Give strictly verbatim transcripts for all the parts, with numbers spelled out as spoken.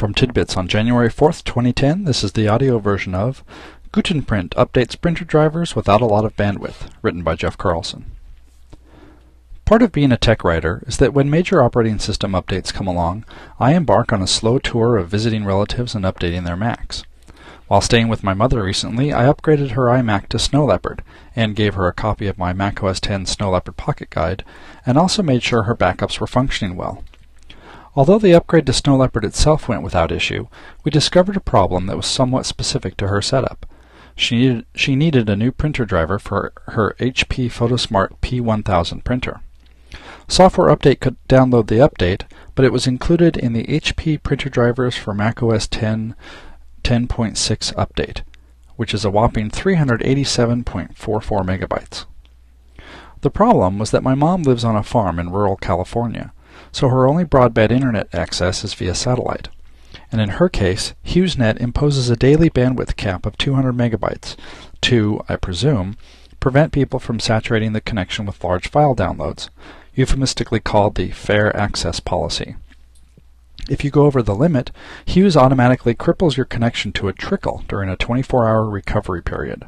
From Tidbits on January fourth, twenty ten, this is the audio version of Gutenprint updates printer drivers without a lot of bandwidth, written by Jeff Carlson. Part of being a tech writer is that when major operating system updates come along, I embark on a slow tour of visiting relatives and updating their Macs. While staying with my mother recently, I upgraded her iMac to Snow Leopard and gave her a copy of my macOS ten Snow Leopard Pocket Guide, and also made sure her backups were functioning well. Although the upgrade to Snow Leopard itself went without issue, we discovered a problem that was somewhat specific to her setup. She needed, she needed a new printer driver for her H P PhotoSmart P one thousand printer. Software Update could download the update, but it was included in the H P printer drivers for macOS ten ten point six update, which is a whopping three hundred eighty-seven point four four megabytes. The problem was that my mom lives on a farm in rural California, so her only broadband internet access is via satellite. And in her case, HughesNet imposes a daily bandwidth cap of two hundred megabytes to, I presume, prevent people from saturating the connection with large file downloads, euphemistically called the Fair Access Policy. If you go over the limit, Hughes automatically cripples your connection to a trickle during a twenty-four hour recovery period.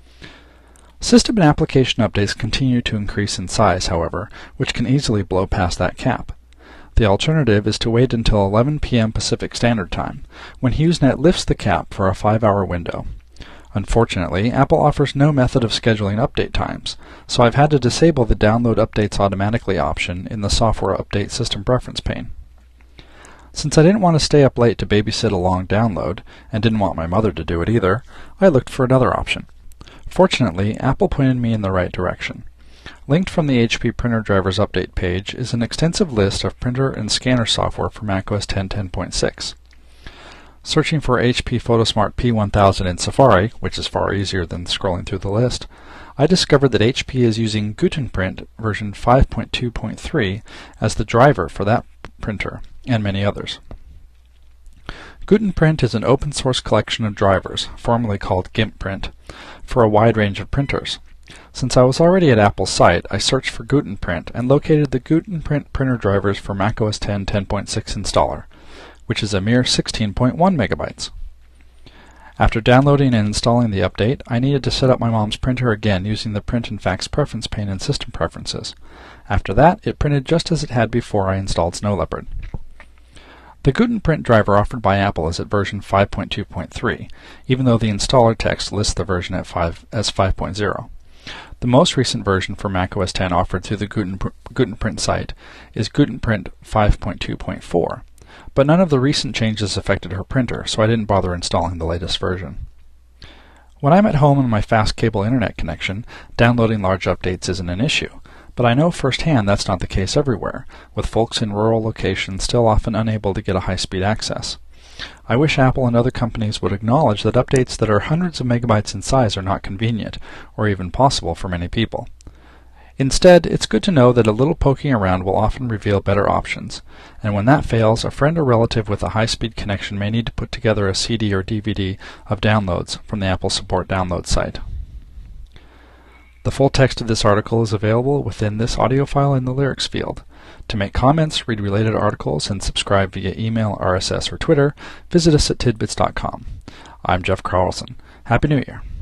System and application updates continue to increase in size, however, which can easily blow past that cap. The alternative is to wait until eleven p m Pacific Standard Time, when HughesNet lifts the cap for a five hour window. Unfortunately, Apple offers no method of scheduling update times, so I've had to disable the Download Updates Automatically option in the Software Update System Preference pane. Since I didn't want to stay up late to babysit a long download, and didn't want my mother to do it either, I looked for another option. Fortunately, Apple pointed me in the right direction. Linked from the H P Printer Drivers Update page is an extensive list of printer and scanner software for macOS ten ten point six. Searching for H P PhotoSmart P one thousand in Safari, which is far easier than scrolling through the list, I discovered that H P is using Gutenprint version five point two point three as the driver for that printer, and many others. Gutenprint is an open-source collection of drivers, formerly called GimpPrint, for a wide range of printers. Since I was already at Apple's site, I searched for Gutenprint and located the Gutenprint printer drivers for macOS ten ten point six installer, which is a mere sixteen point one megabytes. After downloading and installing the update, I needed to set up my mom's printer again using the Print and Fax Preference pane in System Preferences. After that, it printed just as it had before I installed Snow Leopard. The Gutenprint driver offered by Apple is at version five point two point three, even though the installer text lists the version at five as five point zero. The most recent version for macOS ten offered through the Guten, Gutenprint site is Gutenprint five point two point four, but none of the recent changes affected her printer, so I didn't bother installing the latest version. When I'm at home on my fast cable internet connection, downloading large updates isn't an issue. But I know firsthand that's not the case everywhere, with folks in rural locations still often unable to get a high-speed access. I wish Apple and other companies would acknowledge that updates that are hundreds of megabytes in size are not convenient, or even possible for many people. Instead, it's good to know that a little poking around will often reveal better options, and when that fails, a friend or relative with a high-speed connection may need to put together a C D or D V D of downloads from the Apple Support Download site. The full text of this article is available within this audio file in the lyrics field. To make comments, read related articles, and subscribe via email, R S S, or Twitter, visit us at tidbits dot com. I'm Jeff Carlson. Happy New Year.